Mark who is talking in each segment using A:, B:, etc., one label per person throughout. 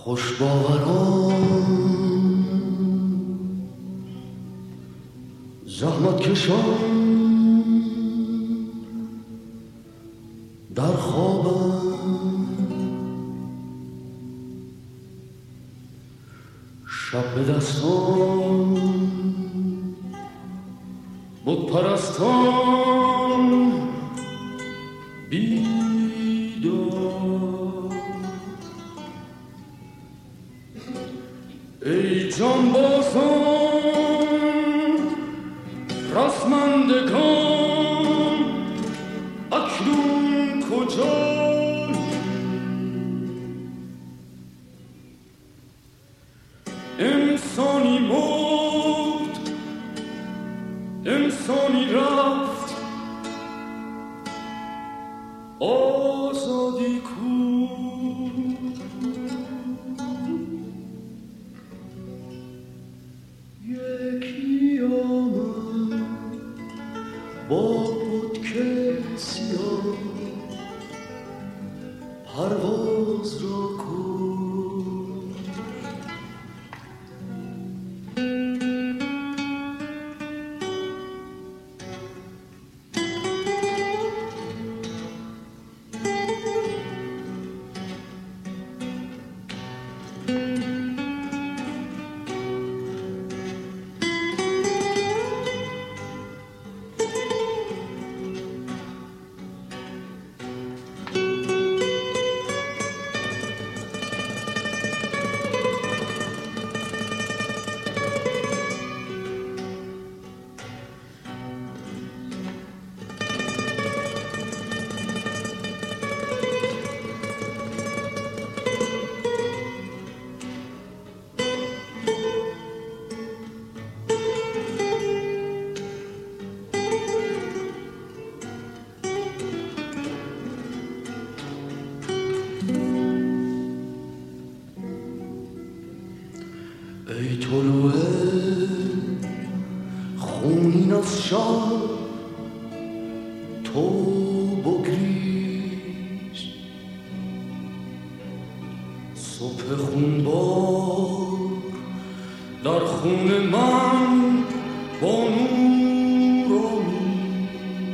A: خوش باوران زحمت کشان در خوابم، شب به دستان بت پرستان بیدار. ای جانبازان رسمندگان اکنون کجایی؟ انسانی مرد، انسانی رفت، آزادی کو؟ یکی آمد با بتک سیاه پرواز را کو. ای طلوع خونین از شب تو بگریز، صبح خونبار در خون من با نور آمیز.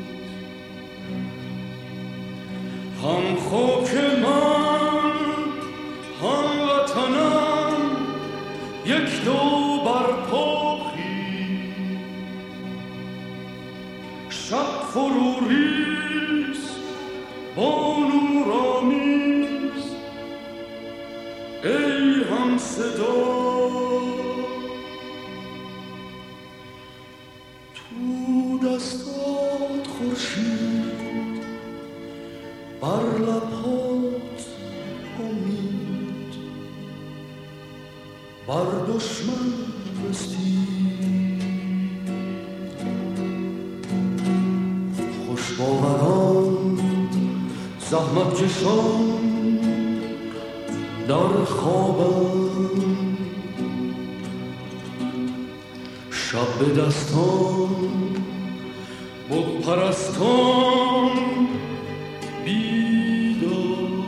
A: هم خاک من هم وطنم یک دو برپا خیز، شب فرو ریز با نور آمیز. ای هم صدا تو دستات خورشید، بر لبات امید، بر دشمن رسید. خوش باوران زحمت کشان در خوابم، شب به دستان بت پرستان بیدار.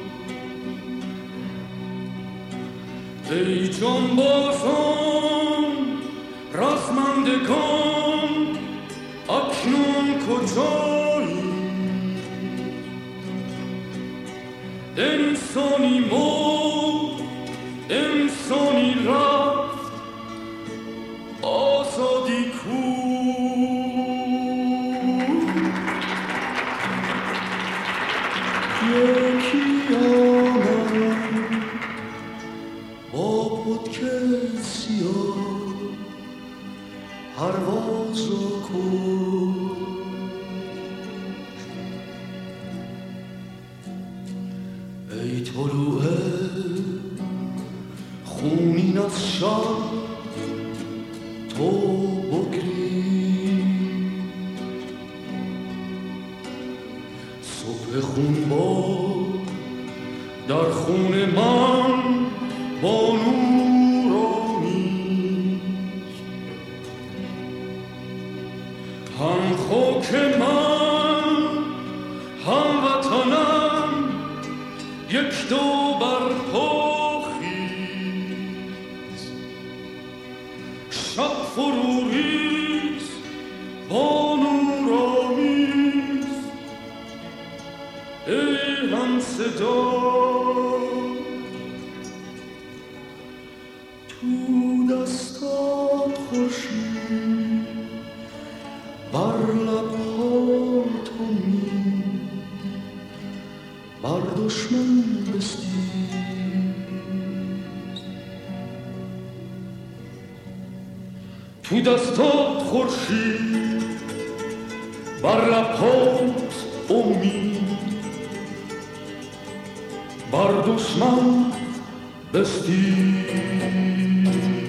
A: ای جانبازان رسمندگان اکنون کجایی؟ انسانی مرد، انسانی رفت، آزادی کو؟ یکی آمد با پتک سیاه پرواز را کشت. ای طلوع خونین از شب تو بگریز، صبح خونبار در خون من با نور آمیز. هم خاک من هم وطنم یک دو برپا خیز، صدا تو دستات خورشید بر لب‌هات امید بر دشمن بستید تو دستات خورشید بر لب‌هات امید بر دشمن بستید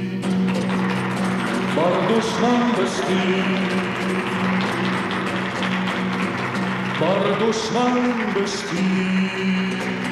A: بر دشمن بستید بر دشمن بستید